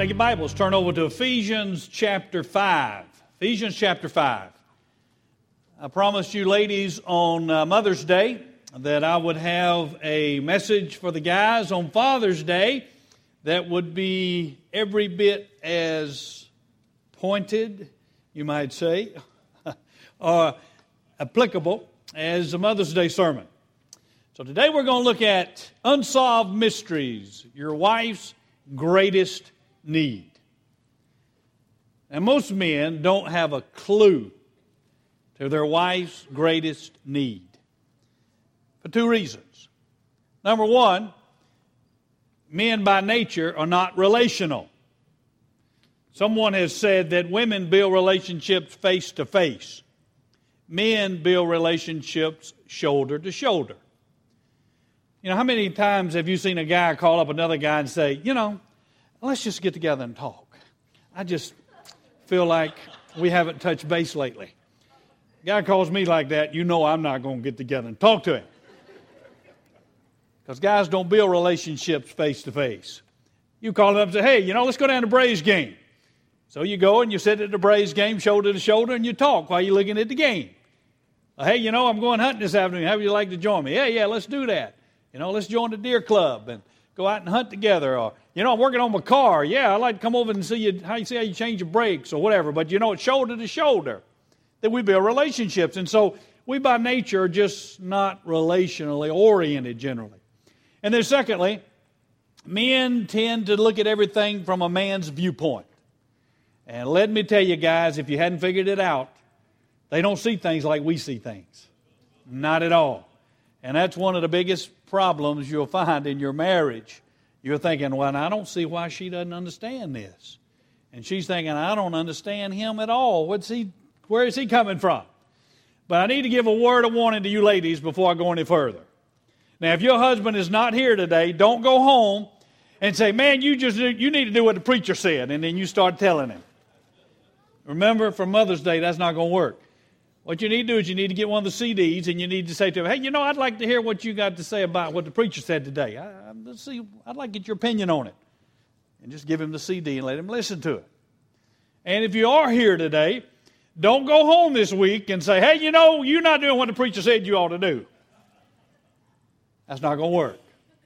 Take your Bibles, turn over to Ephesians chapter 5. Ephesians chapter 5. I promised you ladies on Mother's Day that I would have a message for the guys on Father's Day that would be every bit as pointed, you might say, or applicable as the Mother's Day sermon. So today we're going to look at unsolved mysteries, your wife's greatest need. And most men don't have a clue to their wife's greatest need for two reasons. Number one, men by nature are not relational. Someone has said that women build relationships face to face. Men build relationships shoulder to shoulder. You know, how many times have you seen a guy call up another guy and say, you know, let's just get together and talk. I just feel like we haven't touched base lately. Guy calls me like that, you know I'm not going to get together and talk to him. Because guys don't build relationships face to face. You call him up and say, hey, you know, let's go down to the Braves game. So you go and you sit at the Braves game shoulder to shoulder and you talk while you're looking at the game. Hey, you know, I'm going hunting this afternoon. How would you like to join me? Yeah, let's do that. You know, let's join the deer club and go out and hunt together. Or, you know, I'm working on my car. Yeah, I'd like to come over and see how you change your brakes or whatever. But, you know, it's shoulder to shoulder that we build relationships. And so we by nature are just not relationally oriented generally. And then secondly, men tend to look at everything from a man's viewpoint. And let me tell you guys, if you hadn't figured it out, they don't see things like we see things. Not at all. And that's one of the biggest problems you'll find in your marriage. You're thinking, well, I don't see why she doesn't understand this. And she's thinking, I don't understand him at all. Where is he coming from? But I need to give a word of warning to you ladies before I go any further. Now, if your husband is not here today, don't go home and say, man, you need to do what the preacher said, and then you start telling him. Remember, for Mother's Day, that's not going to work. What you need to do is you need to get one of the CDs and you need to say to him, hey, you know, I'd like to hear what you got to say about what the preacher said today. I'd like to get your opinion on it. And just give him the CD and let him listen to it. And if you are here today, don't go home this week and say, hey, you know, you're not doing what the preacher said you ought to do. That's not going to work.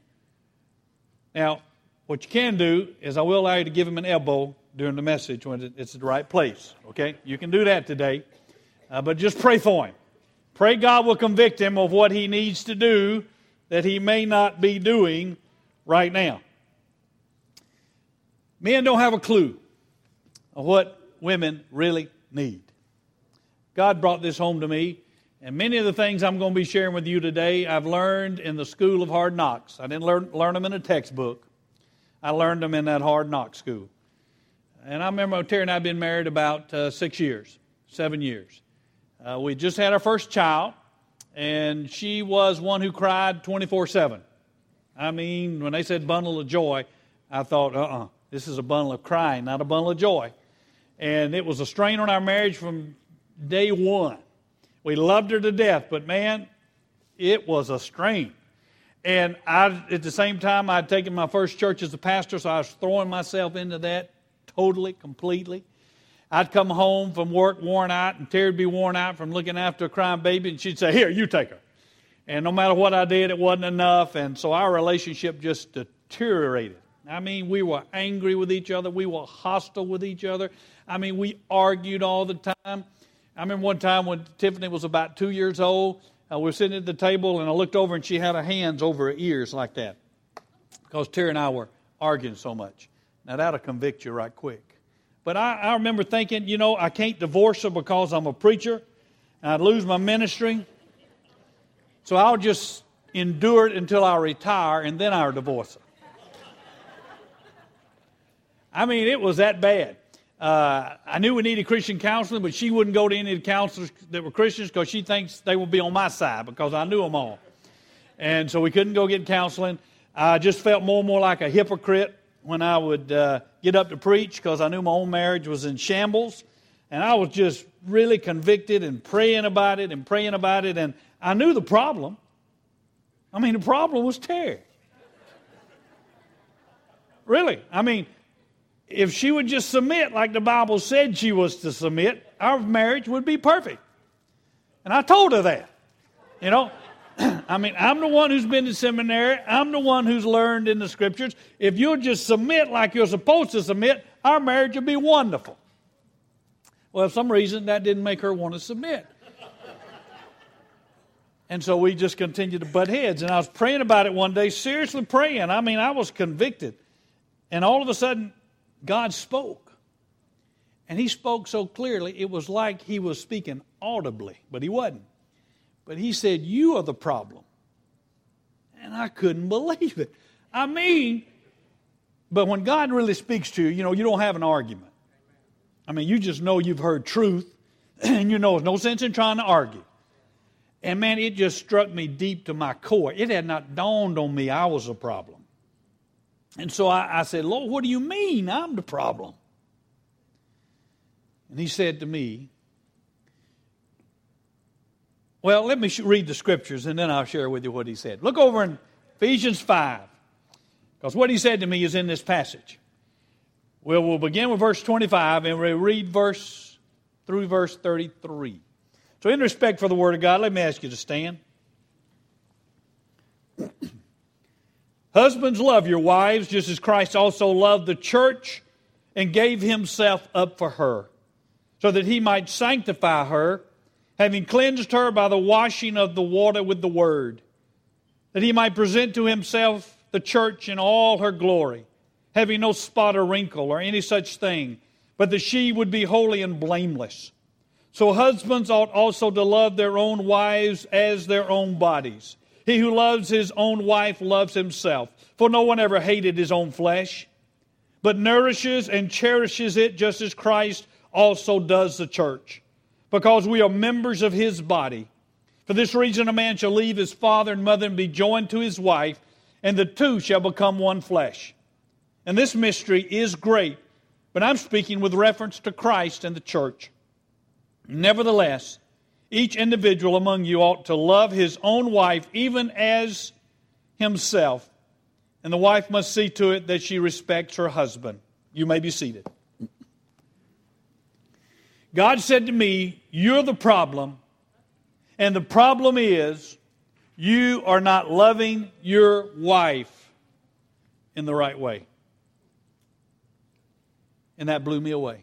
Now, what you can do is I will allow you to give him an elbow during the message when it's at the right place. Okay? You can do that today. But just pray for him. Pray God will convict him of what he needs to do that he may not be doing right now. Men don't have a clue of what women really need. God brought this home to me, and many of the things I'm going to be sharing with you today I've learned in the school of hard knocks. I didn't learn them in a textbook. I learned them in that hard knock school. And I remember Terry and I had been married about 7 years. We just had our first child, and she was one who cried 24/7. I mean, when they said bundle of joy, I thought, this is a bundle of crying, not a bundle of joy. And it was a strain on our marriage from day one. We loved her to death, but man, it was a strain. And at the same time, I'd taken my first church as a pastor, so I was throwing myself into that totally, completely. I'd come home from work worn out, and Terry'd be worn out from looking after a crying baby, and she'd say, here, you take her. And no matter what I did, it wasn't enough, and so our relationship just deteriorated. I mean, we were angry with each other. We were hostile with each other. I mean, we argued all the time. I remember one time when Tiffany was about 2 years old, we were sitting at the table, and I looked over, and she had her hands over her ears like that because Terry and I were arguing so much. Now, that'll convict you right quick. But I remember thinking, you know, I can't divorce her because I'm a preacher, and I'd lose my ministry. So I'll just endure it until I retire, and then I'll divorce her. I mean, it was that bad. I knew we needed Christian counseling, but she wouldn't go to any of the counselors that were Christians because she thinks they will be on my side because I knew them all. And so we couldn't go get counseling. I just felt more and more like a hypocrite when I would get up to preach because I knew my own marriage was in shambles. And I was just really convicted and praying about it. And I knew the problem. I mean, the problem was Terry. Really. I mean, if she would just submit like the Bible said she was to submit, our marriage would be perfect. And I told her that. You know, I mean, I'm the one who's been to seminary. I'm the one who's learned in the Scriptures. If you'll just submit like you're supposed to submit, our marriage will be wonderful. Well, for some reason, that didn't make her want to submit. And so we just continued to butt heads. And I was praying about it one day, seriously praying. I mean, I was convicted. And all of a sudden, God spoke. And He spoke so clearly, it was like He was speaking audibly, but He wasn't. But He said, you are the problem. And I couldn't believe it. I mean, but when God really speaks to you, you know, you don't have an argument. I mean, you just know you've heard truth, and you know there's no sense in trying to argue. And man, it just struck me deep to my core. It had not dawned on me I was a problem. And so I said, Lord, what do you mean I'm the problem? And He said to me, well, let me read the Scriptures and then I'll share with you what He said. Look over in Ephesians 5, because what He said to me is in this passage. Well, we'll begin with verse 25 and we'll read through verse 33. So in respect for the Word of God, let me ask you to stand. Husbands, love your wives, just as Christ also loved the church and gave Himself up for her, so that He might sanctify her, having cleansed her by the washing of the water with the Word, that He might present to Himself the church in all her glory, having no spot or wrinkle or any such thing, but that she would be holy and blameless. So husbands ought also to love their own wives as their own bodies. He who loves his own wife loves himself. For no one ever hated his own flesh, but nourishes and cherishes it, just as Christ also does the church, because we are members of His body. For this reason a man shall leave his father and mother and be joined to his wife, and the two shall become one flesh. And this mystery is great, but I'm speaking with reference to Christ and the church. Nevertheless, each individual among you ought to love his own wife even as himself, and the wife must see to it that she respects her husband. You may be seated. God said to me, you're the problem, and the problem is you are not loving your wife in the right way. And that blew me away.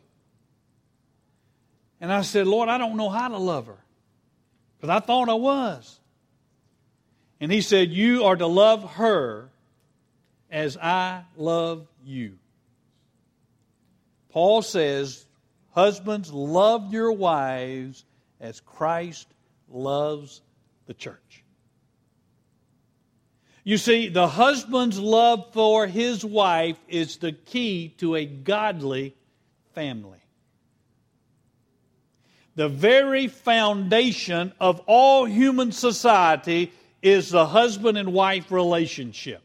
And I said, Lord, I don't know how to love her, because I thought I was. And He said, you are to love her as I love you. Paul says, husbands, love your wives as Christ loves the church. You see, the husband's love for his wife is the key to a godly family. The very foundation of all human society is the husband and wife relationship.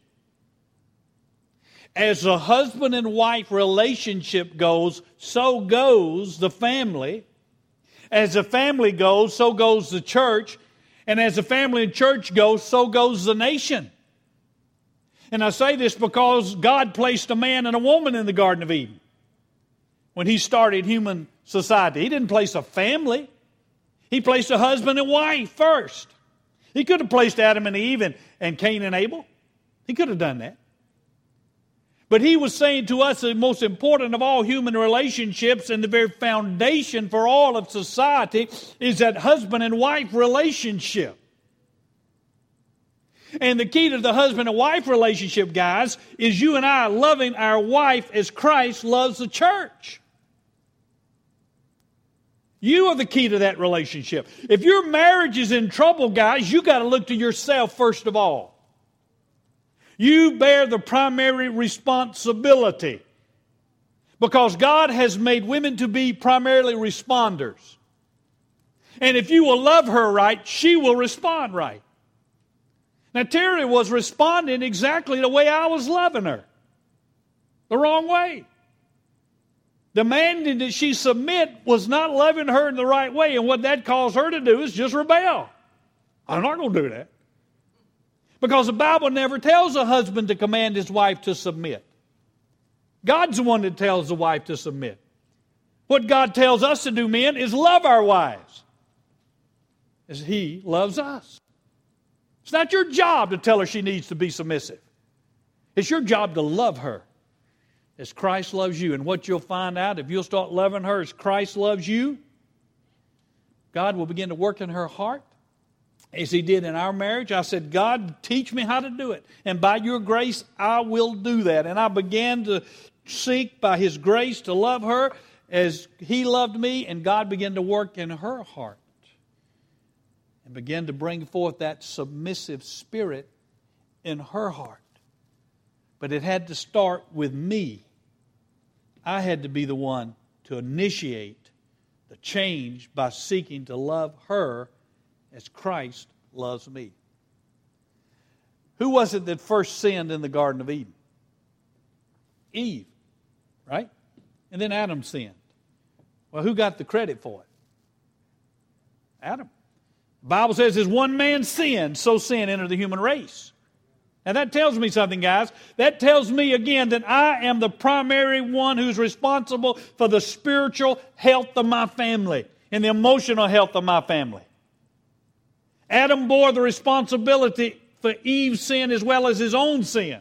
As the husband and wife relationship goes, so goes the family. As the family goes, so goes the church. And as the family and church goes, so goes the nation. And I say this because God placed a man and a woman in the Garden of Eden when He started human society. He didn't place a family. He placed a husband and wife first. He could have placed Adam and Eve and Cain and Abel. He could have done that. But He was saying to us the most important of all human relationships and the very foundation for all of society is that husband and wife relationship. And the key to the husband and wife relationship, guys, is you and I loving our wife as Christ loves the church. You are the key to that relationship. If your marriage is in trouble, guys, you got to look to yourself first of all. You bear the primary responsibility, because God has made women to be primarily responders. And if you will love her right, she will respond right. Now, Terry was responding exactly the way I was loving her. The wrong way. Demanding that she submit was not loving her in the right way. And what that caused her to do is just rebel. I'm not going to do that. Because the Bible never tells a husband to command his wife to submit. God's the one that tells the wife to submit. What God tells us to do, men, is love our wives as He loves us. It's not your job to tell her she needs to be submissive. It's your job to love her as Christ loves you. And what you'll find out, if you'll start loving her as Christ loves you, God will begin to work in her heart as He did in our marriage. I said, God, teach me how to do it. And by your grace, I will do that. And I began to seek by His grace to love her as He loved me, and God began to work in her heart and began to bring forth that submissive spirit in her heart. But it had to start with me. I had to be the one to initiate the change by seeking to love her as Christ loves me. Who was it that first sinned in the Garden of Eden? Eve, right? And then Adam sinned. Well, who got the credit for it? Adam. The Bible says, as one man sinned, so sin entered the human race. Now that tells me something, guys. That tells me again that I am the primary one who's responsible for the spiritual health of my family and the emotional health of my family. Adam bore the responsibility for Eve's sin as well as his own sin.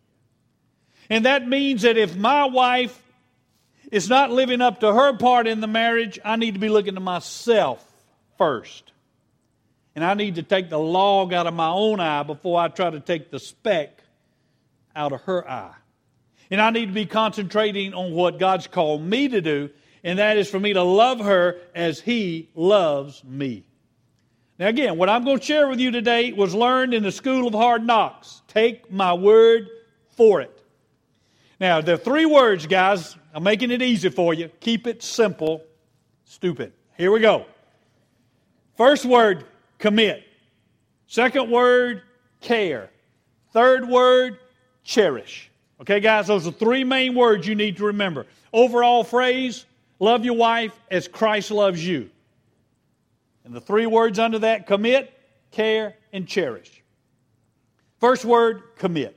And that means that if my wife is not living up to her part in the marriage, I need to be looking to myself first. And I need to take the log out of my own eye before I try to take the speck out of her eye. And I need to be concentrating on what God's called me to do, and that is for me to love her as He loves me. Now again, what I'm going to share with you today was learned in the school of hard knocks. Take my word for it. Now, there are 3 words, guys. I'm making it easy for you. Keep it simple, stupid. Here we go. First word, commit. Second word, care. Third word, cherish. Okay, guys, those are 3 main words you need to remember. Overall phrase, love your wife as Christ loves you. And the 3 words under that, commit, care, and cherish. First word, commit.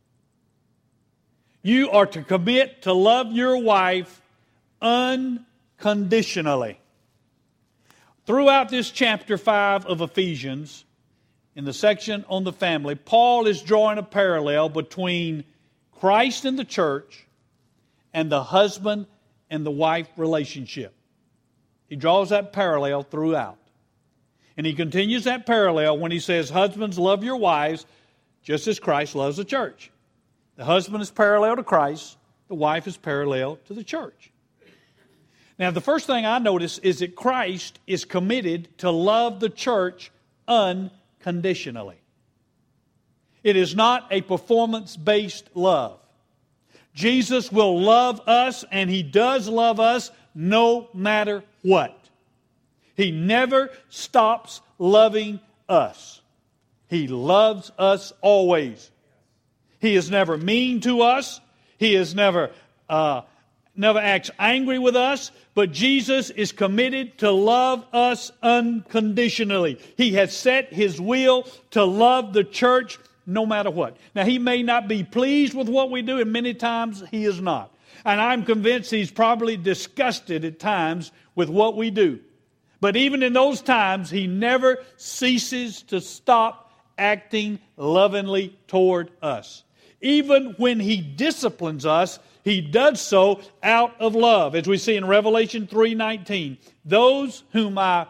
You are to commit to love your wife unconditionally. Throughout this chapter 5 of Ephesians, in the section on the family, Paul is drawing a parallel between Christ and the church and the husband and the wife relationship. He draws that parallel throughout. And he continues that parallel when he says, husbands, love your wives just as Christ loves the church. The husband is parallel to Christ. The wife is parallel to the church. Now, the first thing I notice is that Christ is committed to love the church unconditionally. It is not a performance-based love. Jesus will love us, and He does love us no matter what. He never stops loving us. He loves us always. He is never mean to us. He is never acts angry with us. But Jesus is committed to love us unconditionally. He has set His will to love the church no matter what. Now, He may not be pleased with what we do, and many times He is not. And I'm convinced He's probably disgusted at times with what we do. But even in those times, He never ceases to stop acting lovingly toward us. Even when He disciplines us, He does so out of love. As we see in Revelation 3:19, those whom I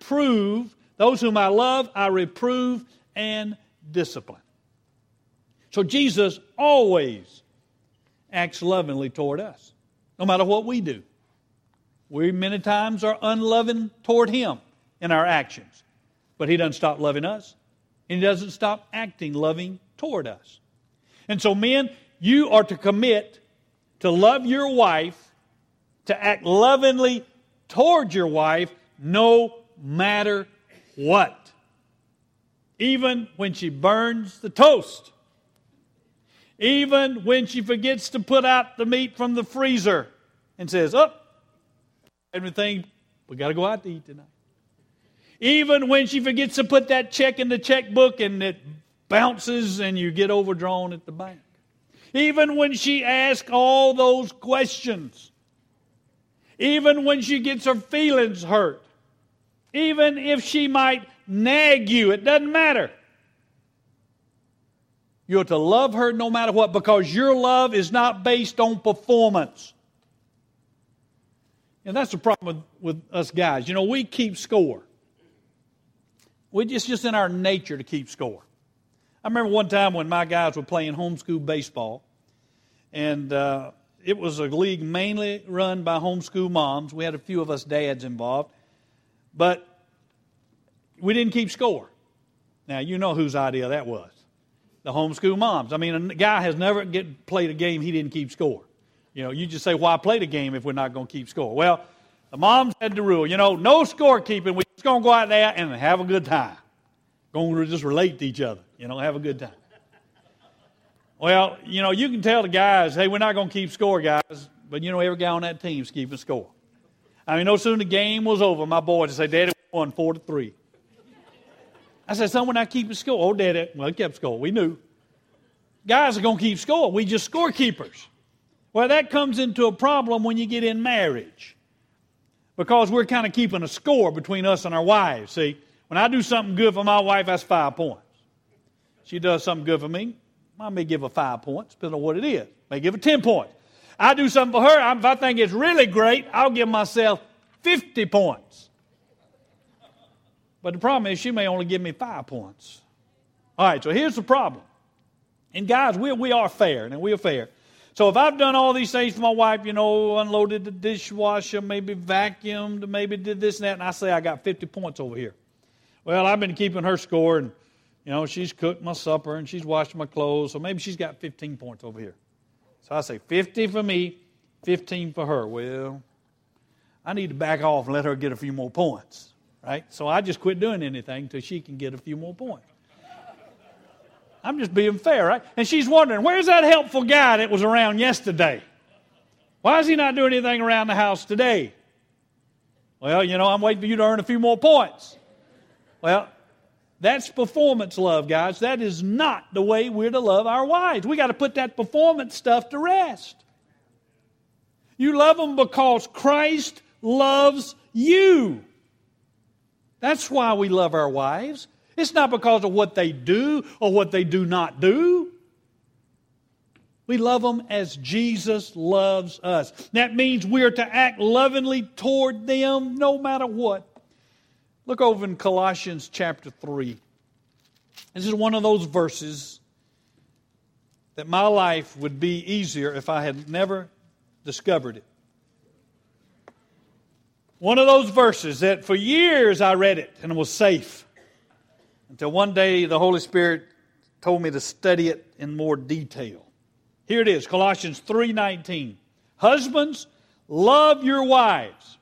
love, I reprove and discipline. So Jesus always acts lovingly toward us, no matter what we do. We many times are unloving toward Him in our actions. But He doesn't stop loving us. And He doesn't stop acting loving toward us. And so, men, you are to commit to love your wife, to act lovingly toward your wife, no matter what. Even when she burns the toast. Even when she forgets to put out the meat from the freezer and says, everything, we got to go out to eat tonight. Even when she forgets to put that check in the checkbook and it bounces and you get overdrawn at the bank. Even when she asks all those questions. Even when she gets her feelings hurt. Even if she might nag you, it doesn't matter. You're to love her no matter what, because your love is not based on performance. And that's the problem with us guys. You know, we keep score. It's just in our nature to keep score. I remember one time when my guys were playing homeschool baseball, and it was a league mainly run by homeschool moms. We had a few of us dads involved, but we didn't keep score. Now, you know whose idea that was. The homeschool moms. I mean, a guy has never played a game he didn't keep score. You know, you just say, why play the game if we're not going to keep score? Well, the moms had the rule, no scorekeeping. We're just going to go out there and have a good time. Going to just relate to each other, have a good time. Well, you can tell the guys, hey, we're not going to keep score, guys. But, every guy on that team's keeping score. I mean, no sooner the game was over, my boys would say, Daddy, we won 4-3. I said, son, we're not keeping score. Oh, Daddy, well, he kept score. We knew. Guys are going to keep score. We just scorekeepers. Well, that comes into a problem when you get in marriage. Because we're kind of keeping a score between us and our wives. See, when I do something good for my wife, that's 5 points. She does something good for me, I may give her 5 points, depending on what it is. May give her 10 points. I do something for her, if I think it's really great, I'll give myself 50 points. But the problem is she may only give me 5 points. All right, so here's the problem. And guys, we are fair, and we are fair. So if I've done all these things for my wife, unloaded the dishwasher, maybe vacuumed, maybe did this and that, and I say I got 50 points over here. Well, I've been keeping her score, and, she's cooked my supper, and she's washed my clothes, so maybe she's got 15 points over here. So I say 50 for me, 15 for her. Well, I need to back off and let her get a few more points, right? So I just quit doing anything until she can get a few more points. I'm just being fair, right? And she's wondering, where's that helpful guy that was around yesterday? Why is he not doing anything around the house today? Well, I'm waiting for you to earn a few more points. Well, that's performance love, guys. That is not the way we're to love our wives. We got to put that performance stuff to rest. You love them because Christ loves you. That's why we love our wives. It's not because of what they do or what they do not do. We love them as Jesus loves us. That means we are to act lovingly toward them no matter what. Look over in Colossians chapter 3. This is one of those verses that my life would be easier if I had never discovered it. One of those verses that for years I read it and it was safe. Until one day the Holy Spirit told me to study it in more detail. Here it is, Colossians 3:19. Husbands, love your wives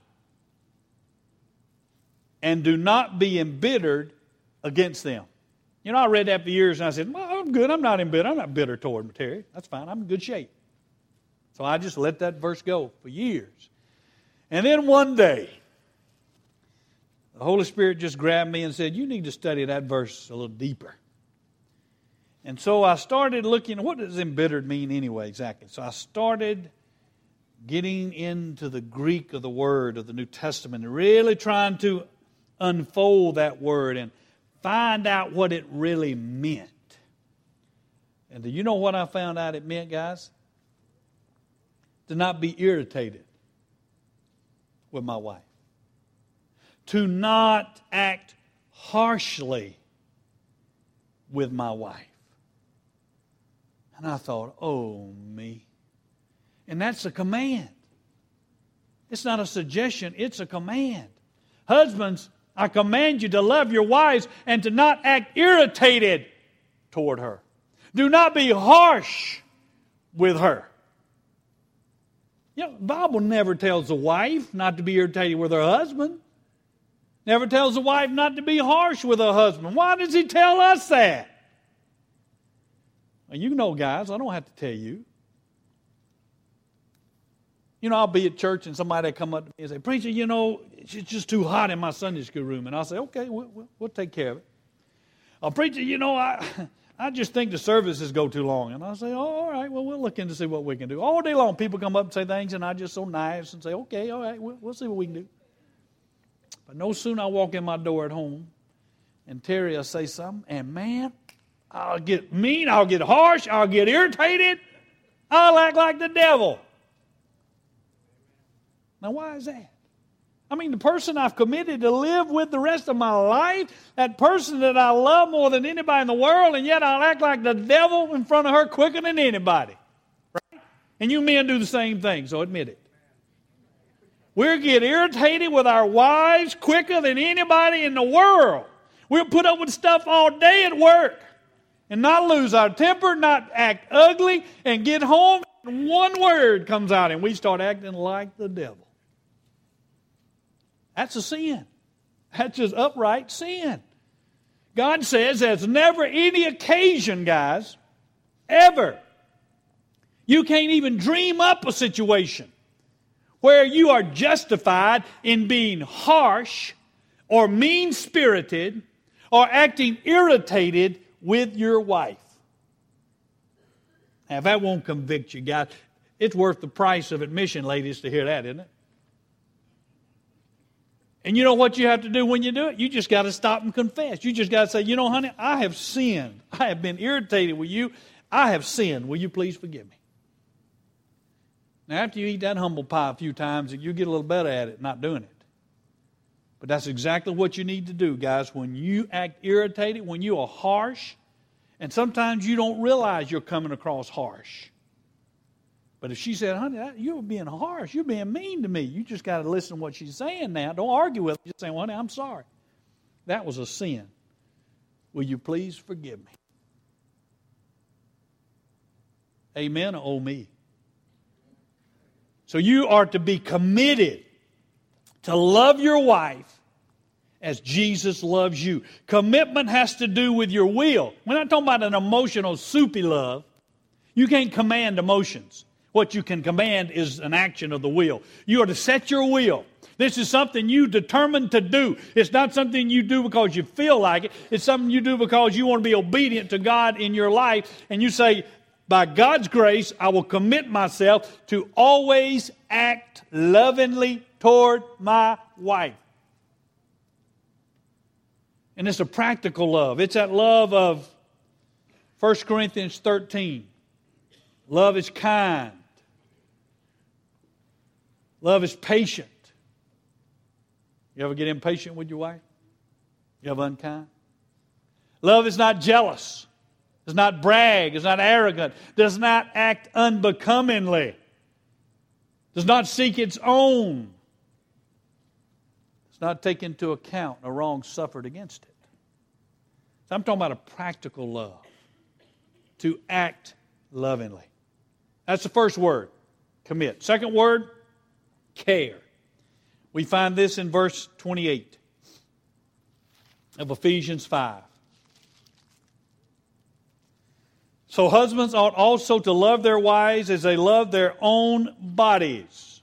and do not be embittered against them. I read that for years and I said, well, I'm good. I'm not embittered. I'm not bitter toward Terry. That's fine. I'm in good shape. So I just let that verse go for years. And then one day, the Holy Spirit just grabbed me and said, you need to study that verse a little deeper. And so I started looking, what does embittered mean anyway exactly? So I started getting into the Greek of the word of the New Testament and really trying to unfold that word and find out what it really meant. And do you know what I found out it meant, guys? To not be irritated with my wife. To not act harshly with my wife. And I thought, oh me. And that's a command. It's not a suggestion, it's a command. Husbands, I command you to love your wives and to not act irritated toward her. Do not be harsh with her. The Bible never tells a wife not to be irritated with her husband. Never tells a wife not to be harsh with her husband. Why does he tell us that? Well, you know, guys, I don't have to tell you. I'll be at church and somebody will come up to me and say, preacher, it's just too hot in my Sunday school room. And I'll say, okay, we'll take care of it. Preacher, I just think the services go too long. And I say, oh, all right, well, we'll look in to see what we can do. All day long, people come up and say things, and I just so nice and say, okay, all right, we'll see what we can do. But no sooner I walk in my door at home, and Terry will say something, and man, I'll get mean, I'll get harsh, I'll get irritated, I'll act like the devil. Now, why is that? I mean, the person I've committed to live with the rest of my life, that person that I love more than anybody in the world, and yet I'll act like the devil in front of her quicker than anybody. Right? And you men do the same thing, so admit it. We'll get irritated with our wives quicker than anybody in the world. We'll put up with stuff all day at work and not lose our temper, not act ugly, and get home, and one word comes out, and we start acting like the devil. That's a sin. That's just upright sin. God says there's never any occasion, guys, ever. You can't even dream up a situation where you are justified in being harsh or mean-spirited or acting irritated with your wife. Now, if that won't convict you, guys, it's worth the price of admission, ladies, to hear that, isn't it? And you know what you have to do when you do it? You just got to stop and confess. You just got to say, you know, honey, I have sinned. I have been irritated with you. I have sinned. Will you please forgive me? Now, after you eat that humble pie a few times, you get a little better at it, not doing it. But that's exactly what you need to do, guys. When you act irritated, when you are harsh, and sometimes you don't realize you're coming across harsh. But if she said, honey, you're being harsh, you're being mean to me, you just got to listen to what she's saying now. Don't argue with her. Just say, well, honey, I'm sorry. That was a sin. Will you please forgive me? Amen or oh me? So you are to be committed to love your wife as Jesus loves you. Commitment has to do with your will. We're not talking about an emotional, soupy love. You can't command emotions. What you can command is an action of the will. You are to set your will. This is something you determine to do. It's not something you do because you feel like it. It's something you do because you want to be obedient to God in your life. And you say, by God's grace, I will commit myself to always act lovingly toward my wife. And it's a practical love. It's that love of 1 Corinthians 13. Love is kind. Love is patient. You ever get impatient with your wife? You ever unkind? Love is not jealous. Does not brag. Is not arrogant. Does not act unbecomingly. Does not seek its own. Does not take into account a wrong suffered against it. So I'm talking about a practical love. To act lovingly. That's the first word, commit. Second word, care. We find this in verse 28 of Ephesians 5. So husbands ought also to love their wives as they love their own bodies.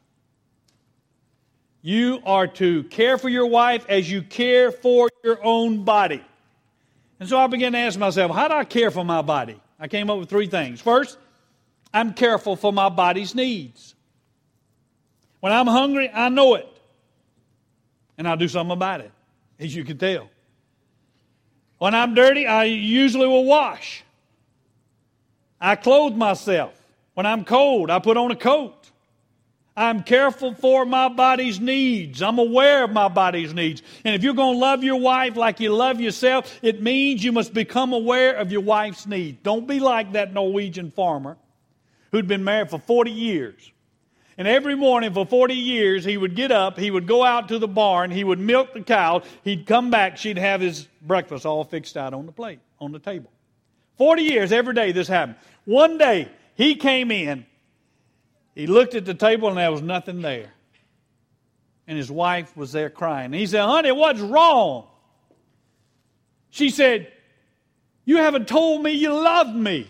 You are to care for your wife as you care for your own body. And so I began to ask myself, how do I care for my body? I came up with three things. First, I'm careful for my body's needs. When I'm hungry, I know it. And I'll do something about it, as you can tell. When I'm dirty, I usually will wash. I clothe myself. When I'm cold, I put on a coat. I'm careful for my body's needs. I'm aware of my body's needs. And if you're going to love your wife like you love yourself, it means you must become aware of your wife's needs. Don't be like that Norwegian farmer who'd been married for 40 years. And every morning for 40 years, he would get up, he would go out to the barn, he would milk the cow, he'd come back, she'd have his breakfast all fixed out on the plate, on the table. 40 years, every day this happened. One day, he came in, he looked at the table and there was nothing there. And his wife was there crying. And he said, honey, what's wrong? She said, you haven't told me you loved me.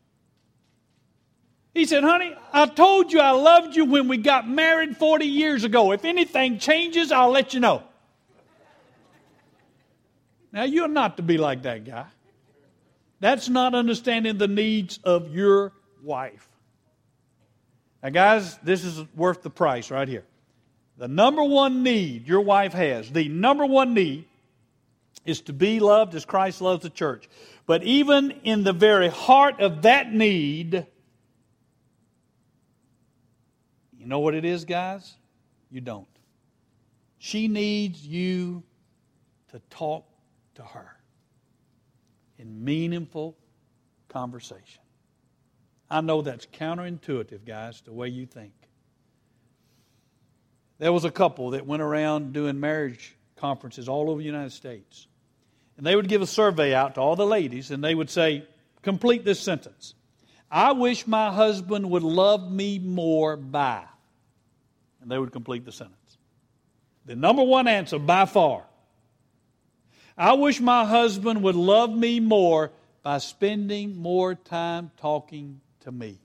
He said, honey, I told you I loved you when we got married 40 years ago. If anything changes, I'll let you know. Now, you're not to be like that guy. That's not understanding the needs of your wife. Now, guys, this is worth the price right here. The number one need your wife has, the number one need is to be loved as Christ loves the church. But even in the very heart of that need, you know what it is, guys? You don't. She needs you to talk to her in meaningful conversation. I know that's counterintuitive, guys, the way you think. There was a couple that went around doing marriage conferences all over the United States. And they would give a survey out to all the ladies, and they would say, complete this sentence. I wish my husband would love me more by. And they would complete the sentence. The number one answer by far. I wish my husband would love me more by spending more time talking to me.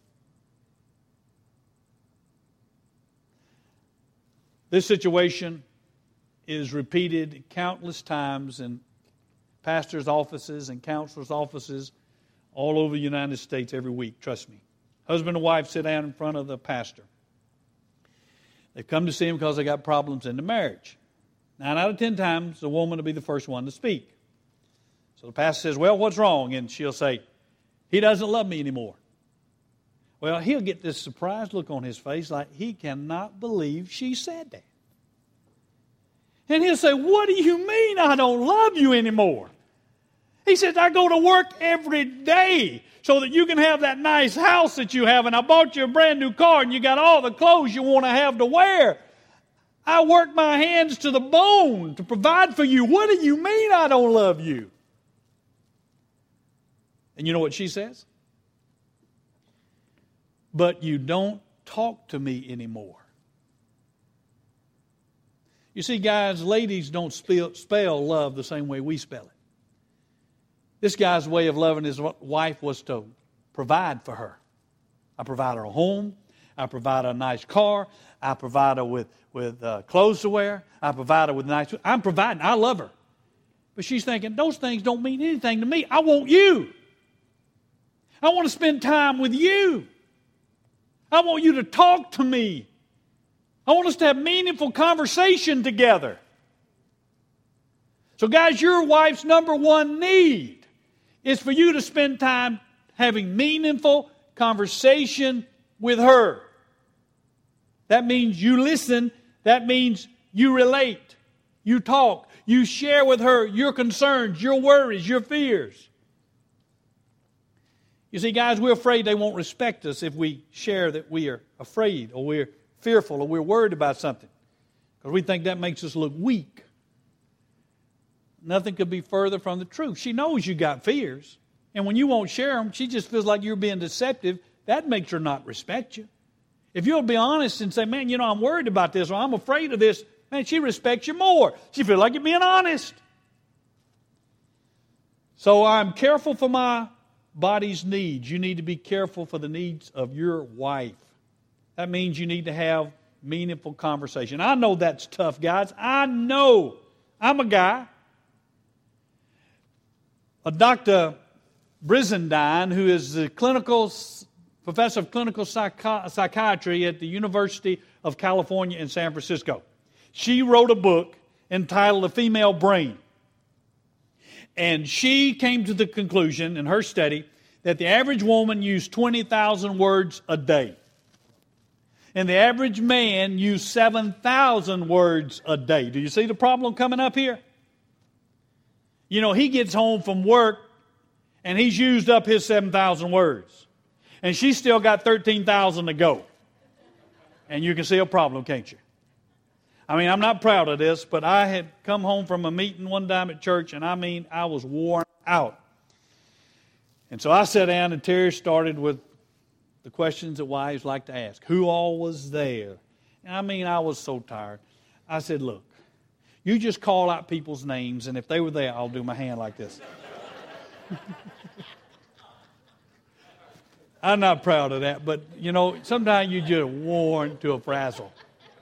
This situation is repeated countless times in pastors' offices and counselors' offices all over the United States every week, trust me. Husband and wife sit down in front of the pastor. They've come to see him because they got problems in the marriage. 9 out of 10 times, the woman will be the first one to speak. So the pastor says, well, what's wrong? And she'll say, he doesn't love me anymore. Well, he'll get this surprised look on his face like he cannot believe she said that. And he'll say, what do you mean I don't love you anymore? He says, I go to work every day so that you can have that nice house that you have, and I bought you a brand new car, and you got all the clothes you want to have to wear. I work my hands to the bone to provide for you. What do you mean I don't love you? And you know what she says? But you don't talk to me anymore. You see, guys, ladies don't spell love the same way we spell it. This guy's way of loving his wife was to provide for her. I provide her a home. I provide her a nice car. I provide her with clothes to wear. I provide her with nice food. I'm providing. I love her. But she's thinking, those things don't mean anything to me. I want you. I want to spend time with you. I want you to talk to me. I want us to have meaningful conversation together. So guys, your wife's number one need is for you to spend time having meaningful conversation with her. That means you listen. That means you relate. You talk. You share with her your concerns, your worries, your fears. You see, guys, we're afraid they won't respect us if we share that we are afraid or we're fearful or we're worried about something, because we think that makes us look weak. Nothing could be further from the truth. She knows you got fears, and when you won't share them, she just feels like you're being deceptive. That makes her not respect you. If you'll be honest and say, man, I'm worried about this or I'm afraid of this, man, she respects you more. She feels like you're being honest. So I'm careful for my body's needs. You need to be careful for the needs of your wife. That means you need to have meaningful conversation. I know that's tough, guys. I know. I'm a guy. Dr. Brizendine, who is the professor of clinical psychiatry at the University of California in San Francisco. She wrote a book entitled The Female Brain. And she came to the conclusion in her study that the average woman used 20,000 words a day. And the average man used 7,000 words a day. Do you see the problem coming up here? He gets home from work and he's used up his 7,000 words. And she's still got 13,000 to go. And you can see a problem, can't you? I'm not proud of this, but I had come home from a meeting one time at church, and I was worn out. And so I sat down, and Terry started with the questions that wives like to ask. Who all was there? And I was so tired. I said, look, you just call out people's names, and if they were there, I'll do my hand like this. I'm not proud of that, but, sometimes you just worn to a frazzle.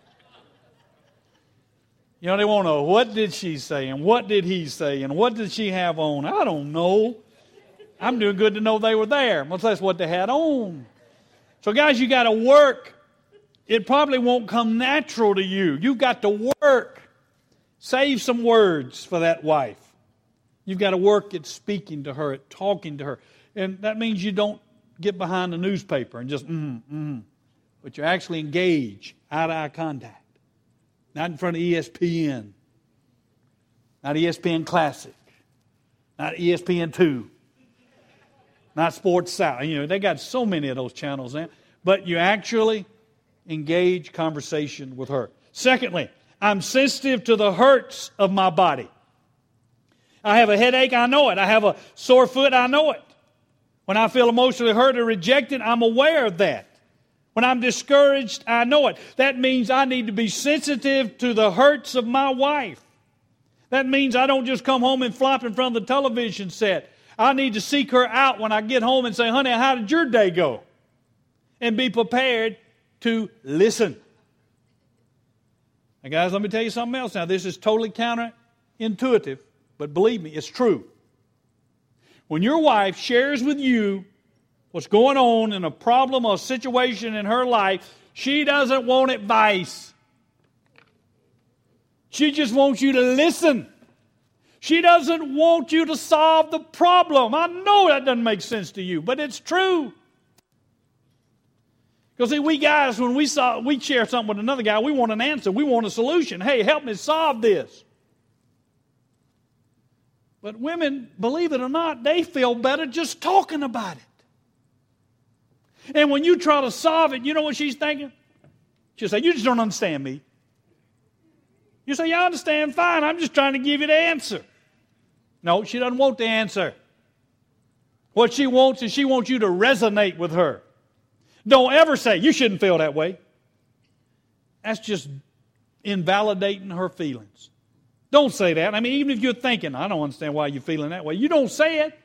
They want to know, what did she say, and what did he say, and what did she have on? I don't know. I'm doing good to know they were there. Well, that's what they had on. So guys, you got to work. It probably won't come natural to you. You've got to work. Save some words for that wife. You've got to work at speaking to her, at talking to her. And that means you don't get behind the newspaper and just, but you actually engage, eye-to-eye contact. Not in front of ESPN. Not ESPN Classic. Not ESPN 2. Not Sports South. You know, they got so many of those channels now. But you actually engage conversation with her. Secondly, I'm sensitive to the hurts of my body. I have a headache, I know it. I have a sore foot, I know it. When I feel emotionally hurt or rejected, I'm aware of that. When I'm discouraged, I know it. That means I need to be sensitive to the hurts of my wife. That means I don't just come home and flop in front of the television set. I need to seek her out when I get home and say, honey, how did your day go? And be prepared to listen. Now, guys, let me tell you something else now. This is totally counterintuitive, but believe me, it's true. When your wife shares with you what's going on in a problem or situation in her life, she doesn't want advice. She just wants you to listen. She doesn't want you to solve the problem. I know that doesn't make sense to you, but it's true. Because see, we guys, when we share something with another guy, we want an answer. We want a solution. Hey, help me solve this. But women, believe it or not, they feel better just talking about it. And when you try to solve it, you know what she's thinking? She'll say, you just don't understand me. You say, yeah, I understand, fine. I'm just trying to give you the answer. No, she doesn't want the answer. What she wants is she wants you to resonate with her. Don't ever say, you shouldn't feel that way. That's just invalidating her feelings. Don't say that. I mean, even if you're thinking, I don't understand why you're feeling that way, you don't say it.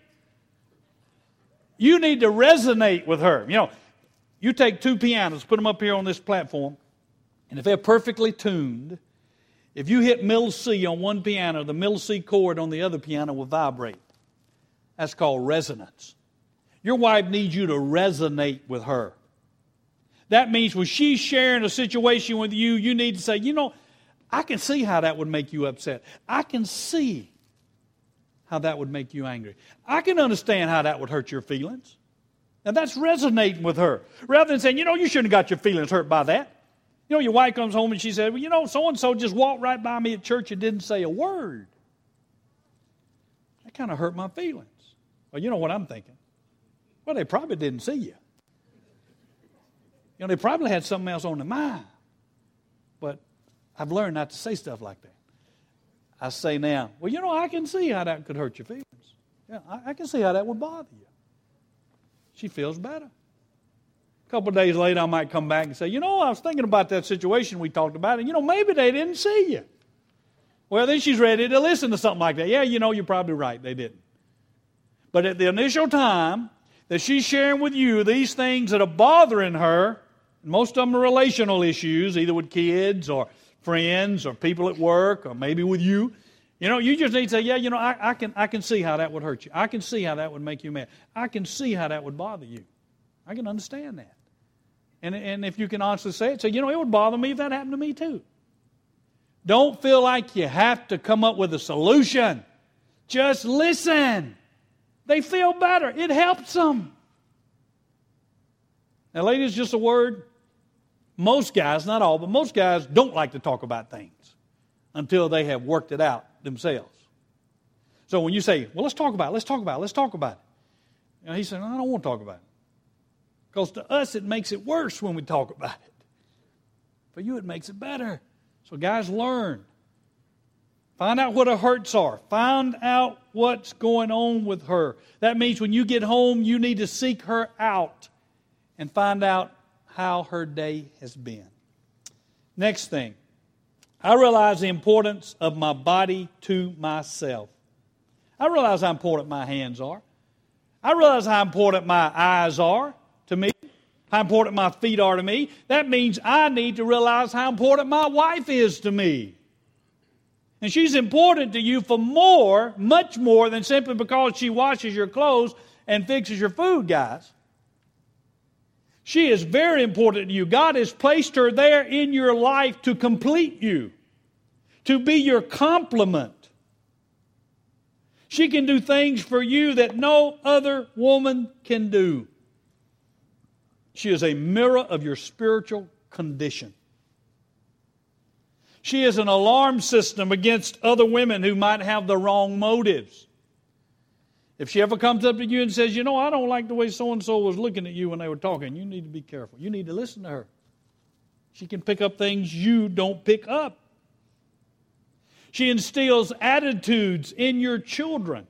You need to resonate with her. You know, you take two pianos, put them up here on this platform, and if they're perfectly tuned, if you hit middle C on one piano, the middle C chord on the other piano will vibrate. That's called resonance. Your wife needs you to resonate with her. That means when she's sharing a situation with you, you need to say, you know, I can see how that would make you upset. I can see how that would make you angry. I can understand how that would hurt your feelings. Now that's resonating with her. Rather than saying, you know, you shouldn't have got your feelings hurt by that. You know, your wife comes home and she said, well, you know, so-and-so just walked right by me at church and didn't say a word. That kind of hurt my feelings. Well, you know what I'm thinking? Well, they probably didn't see you. You know, they probably had something else on their mind. But I've learned not to say stuff like that. I say now, well, you know, I can see how that could hurt your feelings. Yeah, I can see how that would bother you. She feels better. A couple of days later, I might come back and say, you know, I was thinking about that situation we talked about, and, you know, maybe they didn't see you. Well, then she's ready to listen to something like that. Yeah, you know, you're probably right. They didn't. But at the initial time that she's sharing with you these things that are bothering her, most of them are relational issues, either with kids or friends or people at work or maybe with you. You know, you just need to say, yeah, you know, I can see how that would hurt you. I can see how that would make you mad. I can see how that would bother you. I can understand that. And if you can honestly say it, say, you know, it would bother me if that happened to me too. Don't feel like you have to come up with a solution. Just listen. They feel better. It helps them. Now, ladies, just a word. Most guys, not all, but most guys don't like to talk about things until they have worked it out themselves. So when you say, well, let's talk about it. You know, he said, I don't want to talk about it. Because to us, it makes it worse when we talk about it. For you, it makes it better. So guys, learn. Find out what her hurts are. Find out what's going on with her. That means when you get home, you need to seek her out and find out how her day has been. Next thing, I realize the importance of my body to myself. I realize how important my hands are. I realize how important my eyes are to me, how important my feet are to me. That means I need to realize how important my wife is to me. And she's important to you for more, much more than simply because she washes your clothes and fixes your food, guys. She is very important to you. God has placed her there in your life to complete you, to be your complement. She can do things for you that no other woman can do. She is a mirror of your spiritual condition. She is an alarm system against other women who might have the wrong motives. If she ever comes up to you and says, you know, I don't like the way so-and-so was looking at you when they were talking, you need to be careful. You need to listen to her. She can pick up things you don't pick up. She instills attitudes in your children.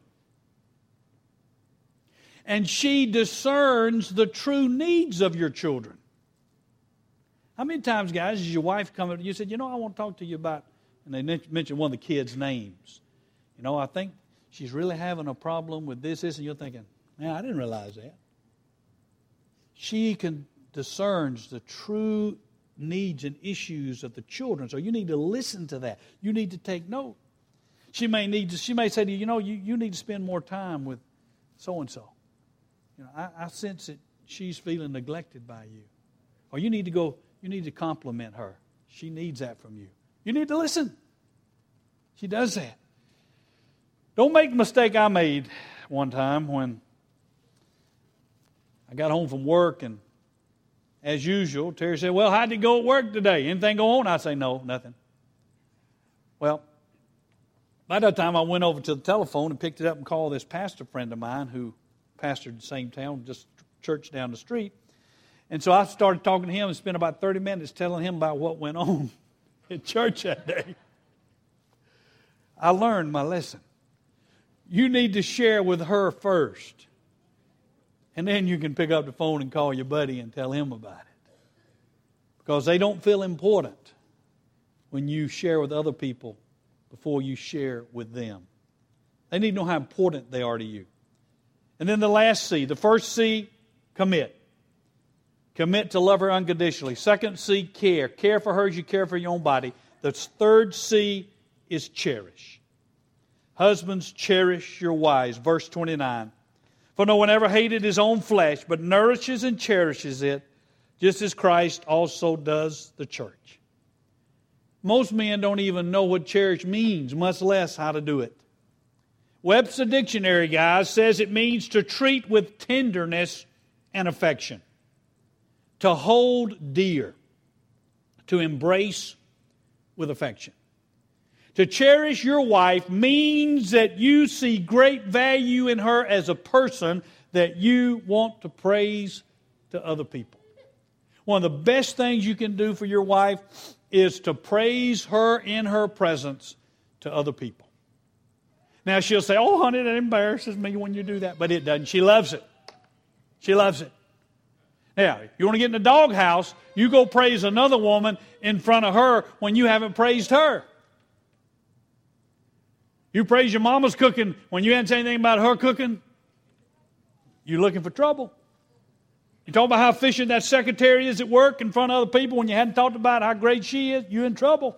And she discerns the true needs of your children. How many times, guys, has your wife come up to you and said, you know, I want to talk to you about, and they mentioned one of the kids' names. You know, I think she's really having a problem with this, and you're thinking, man, I didn't realize that. She discerns the true needs and issues of the children. So you need to listen to that. You need to take note. She may say to you, you know, you need to spend more time with so-and-so. You know, I sense that she's feeling neglected by you. Or you need to compliment her. She needs that from you. You need to listen. She does that. Don't make the mistake I made one time when I got home from work, and as usual, Terry said, well, how'd it go at work today? Anything go on? I say, no, nothing. Well, by that time I went over to the telephone and picked it up and called this pastor friend of mine who pastored the same town, just church down the street. And so I started talking to him and spent about 30 minutes telling him about what went on at church that day. I learned my lesson. You need to share with her first. And then you can pick up the phone and call your buddy and tell him about it. Because they don't feel important when you share with other people before you share with them. They need to know how important they are to you. And then the last C, the first C, commit. Commit to love her unconditionally. Second C, care. Care for her as you care for your own body. The third C is cherish. Husbands, cherish your wives. Verse 29. For no one ever hated his own flesh, but nourishes and cherishes it, just as Christ also does the church. Most men don't even know what cherish means, much less how to do it. Webster Dictionary, guys, says it means to treat with tenderness and affection, to hold dear, to embrace with affection. To cherish your wife means that you see great value in her as a person that you want to praise to other people. One of the best things you can do for your wife is to praise her in her presence to other people. Now she'll say, oh honey, that embarrasses me when you do that. But it doesn't. She loves it. She loves it. Now, if you want to get in the doghouse, you go praise another woman in front of her when you haven't praised her. You praise your mama's cooking when you hadn't said anything about her cooking. You're looking for trouble. You talk about how efficient that secretary is at work in front of other people when you hadn't talked about how great she is. You're in trouble.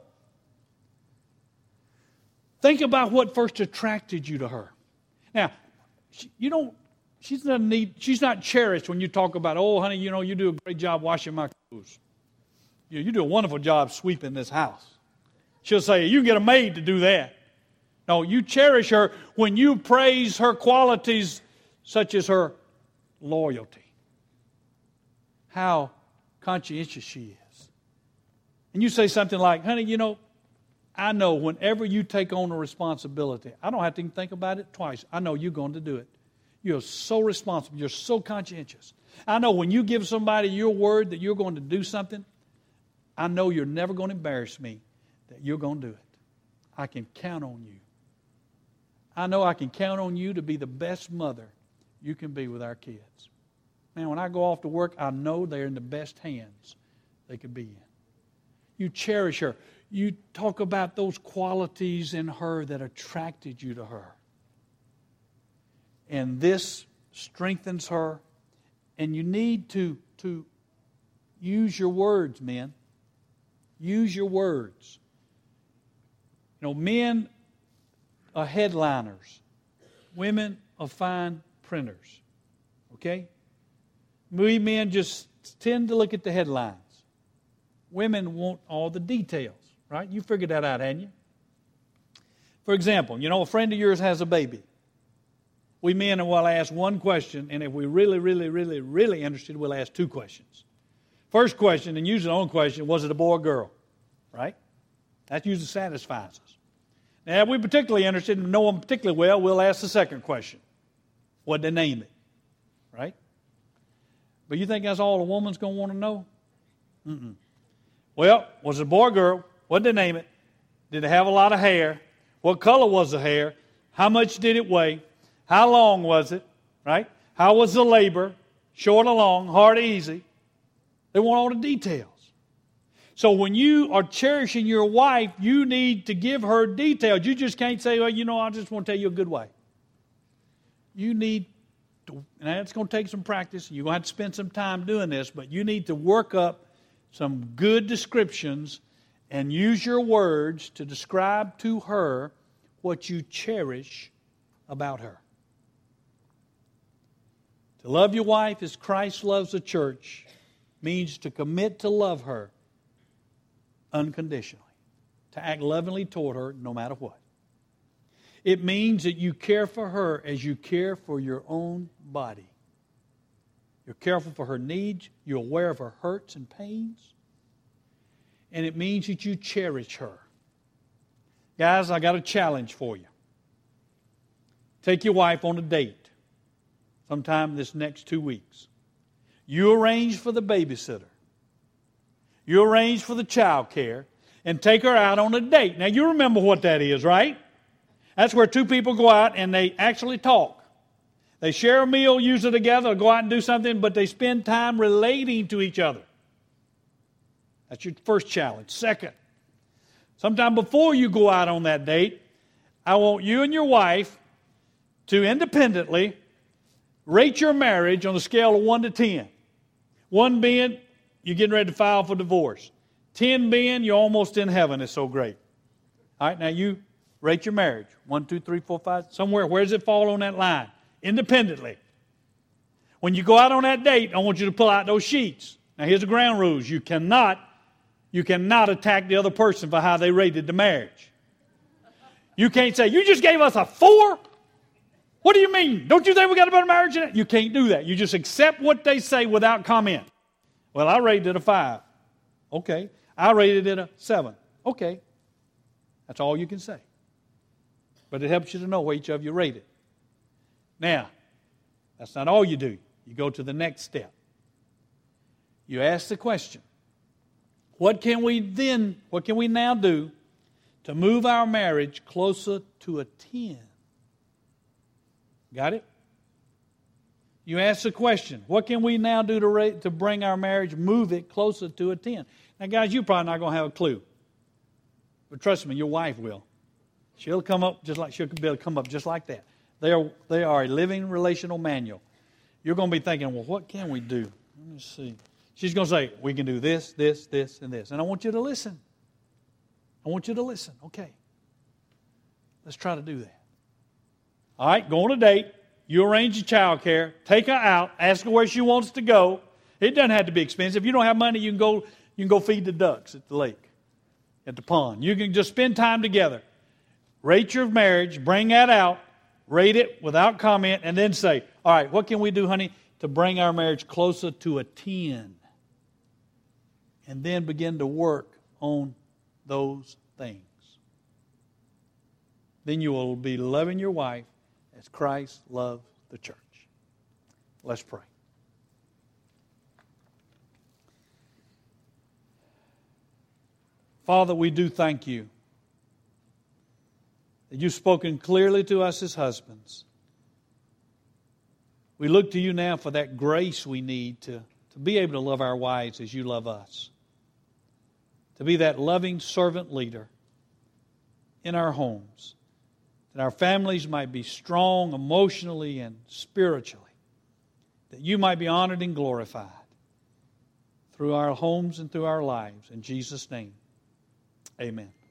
Think about what first attracted you to her. Now, she's not cherished when you talk about, oh, honey, you know, you do a great job washing my clothes. You do a wonderful job sweeping this house. She'll say, you can get a maid to do that. No, you cherish her when you praise her qualities such as her loyalty. How conscientious she is. And you say something like, honey, you know, I know whenever you take on a responsibility, I don't have to even think about it twice. I know you're going to do it. You're so responsible. You're so conscientious. I know when you give somebody your word that you're going to do something, I know you're never going to embarrass me, that you're going to do it. I can count on you. I know I can count on you to be the best mother you can be with our kids. Man, when I go off to work, I know they're in the best hands they could be in. You cherish her. You talk about those qualities in her that attracted you to her. And this strengthens her. And you need to use your words, men. Use your words. You know, men are headliners. Women are fine printers. Okay? We men just tend to look at the headlines. Women want all the details, right? You figured that out, hadn't you? For example, a friend of yours has a baby. We men will ask one question, and if we're really, really, really, really interested, we'll ask two questions. First question, and usually the only question, was it a boy or girl? Right? That usually satisfies us. Now, if we're particularly interested and know them particularly well, we'll ask the second question. What did they name it? Right? But you think that's all a woman's going to want to know? Mm-mm. Well, was it a boy or girl? What did they name it? Did it have a lot of hair? What color was the hair? How much did it weigh? How long was it? Right? How was the labor? Short or long? Hard or easy? They want all the details. So when you are cherishing your wife, you need to give her details. You just can't say, well, I just want to tell you a good way. You need to, and it's going to take some practice. You're going to have to spend some time doing this, but you need to work up some good descriptions and use your words to describe to her what you cherish about her. To love your wife as Christ loves the church means to commit to love her unconditionally, to act lovingly toward her no matter what. It means that you care for her as you care for your own body. You're careful for her needs. You're aware of her hurts and pains. And it means that you cherish her. Guys, I got a challenge for you. Take your wife on a date sometime this next 2 weeks. You arrange for the babysitter. You arrange for the child care and take her out on a date. Now, you remember what that is, right? That's where two people go out and they actually talk. They share a meal, usually together, or go out and do something, but they spend time relating to each other. That's your first challenge. Second, sometime before you go out on that date, I want you and your wife to independently rate your marriage on a scale of 1 to 10. 1 being you're getting ready to file for divorce. 10 being you're almost in heaven. It's so great. All right, now you rate your marriage. 1, 2, 3, 4, 5. Somewhere. Where does it fall on that line? Independently. When you go out on that date, I want you to pull out those sheets. Now here's the ground rules. You cannot attack the other person for how they rated the marriage. You can't say, you just gave us a 4? What do you mean? Don't you think we got a better marriage than that? You can't do that. You just accept what they say without comment. Well, I rated it a 5. Okay. I rated it a 7. Okay. That's all you can say. But it helps you to know where each of you rated. Now, that's not all you do. You go to the next step. You ask the question, what can we now do to move our marriage closer to a 10? Got it? You ask the question, what can we now do to bring our marriage, move it closer to a 10? Now, guys, you're probably not going to have a clue. But trust me, your wife will. She'll be able to come up just like that. They are a living relational manual. You're going to be thinking, well, what can we do? Let me see. She's going to say, we can do this, this, this, and this. And I want you to listen. I want you to listen. Okay. Let's try to do that. All right, go on a date. You arrange your child care. Take her out. Ask her where she wants to go. It doesn't have to be expensive. If you don't have money, you can go feed the ducks at the lake, at the pond. You can just spend time together. Rate your marriage. Bring that out. Rate it without comment. And then say, all right, what can we do, honey, to bring our marriage closer to a 10? And then begin to work on those things. Then you will be loving your wife as Christ loved the church. Let's pray. Father, we do thank you that you've spoken clearly to us as husbands. We look to you now for that grace we need to be able to love our wives as you love us. To be that loving servant leader in our homes. That our families might be strong emotionally and spiritually. That you might be honored and glorified through our homes and through our lives. In Jesus' name, amen.